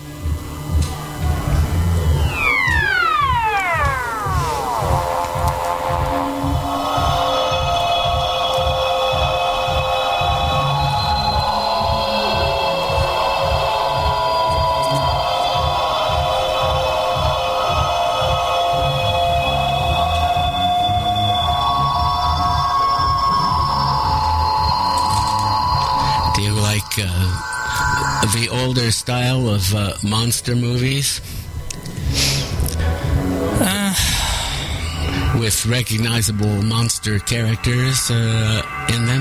Uh, the older style of uh, monster movies uh, with recognizable monster characters uh, in them.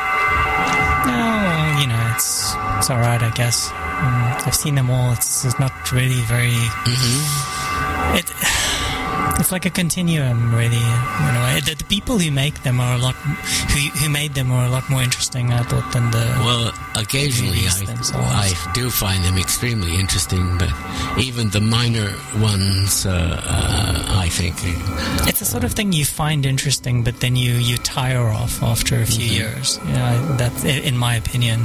No, you know, it's it's all right, I guess. Um, I've seen them all. It's, it's not really very. Mm-hmm. It. It's like a continuum, really. You know, the, the people who make them are a lot, who who made them are a lot more interesting, I thought, than the. Well, occasionally I, I do find them extremely interesting, but even the minor ones, uh, uh, I think. It's the sort of thing you find interesting, but then you, you tire off after a few mm-hmm. years. You know, that's in my opinion.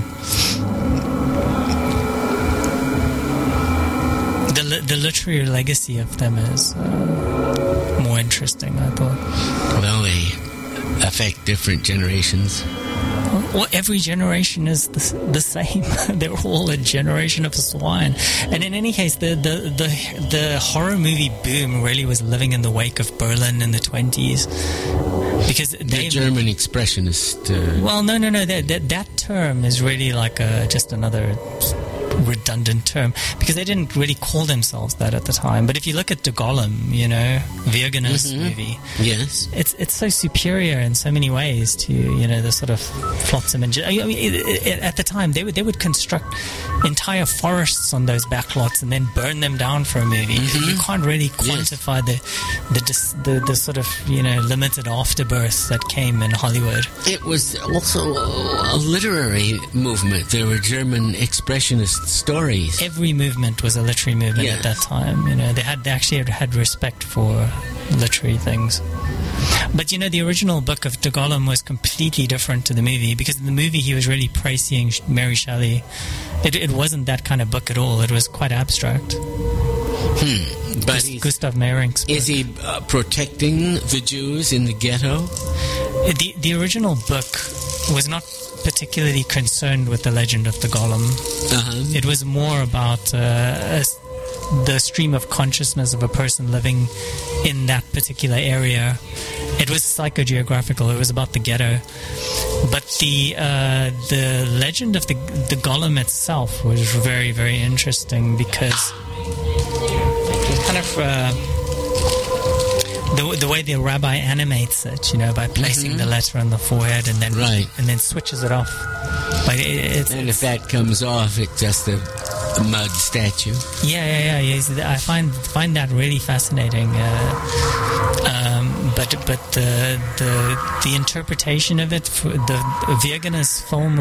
The the literary legacy of them is uh, more interesting, I thought. Well, they affect different generations. Well, every generation is the, the same. They're all a generation of swine. And in any case, the, the, the, the horror movie boom really was living in the wake of Berlin in the twenties. Because the they, German expressionist... Uh, well, no, no, no. That, that, that term is really like a, just another... redundant term, because they didn't really call themselves that at the time. But if you look at De Gollum, you know, Wegener's mm-hmm. movie, yes, it's it's so superior in so many ways to, you know, the sort of flotsam and I mean, it, it, at the time they would they would construct entire forests on those backlots and then burn them down for a movie. Mm-hmm. You can't really quantify yes. the, the, dis, the the sort of, you know, limited afterbirth that came in Hollywood. It was also a literary movement. There were German expressionist stories. Every movement was a literary movement yes. at that time. You know, they had they actually had respect for literary things. But you know, the original book of De Gollum was completely different to the movie, because in the movie he was really praising Mary Shelley. It, it wasn't that kind of book at all. It was quite abstract. Hmm. But he's, Gustav Meyrink's book. is he uh, protecting the Jews in the ghetto? The, the original book was not particularly concerned with the legend of the golem. Uh-huh. It was more about uh, a, the stream of consciousness of a person living in that particular area. It was psychogeographical. It was about the ghetto. But the uh, the legend of the the golem itself was very, very interesting because it kind of uh, the the way the rabbi animates it, you know, by placing Mm-hmm. the letter on the forehead and then Right. and then switches it off. But it, it's, And if that comes off, it's just a, a mud statue. Yeah, yeah, yeah. Yes, I find find that really fascinating. Uh, um, but but the the the interpretation of it, for the Wegener's film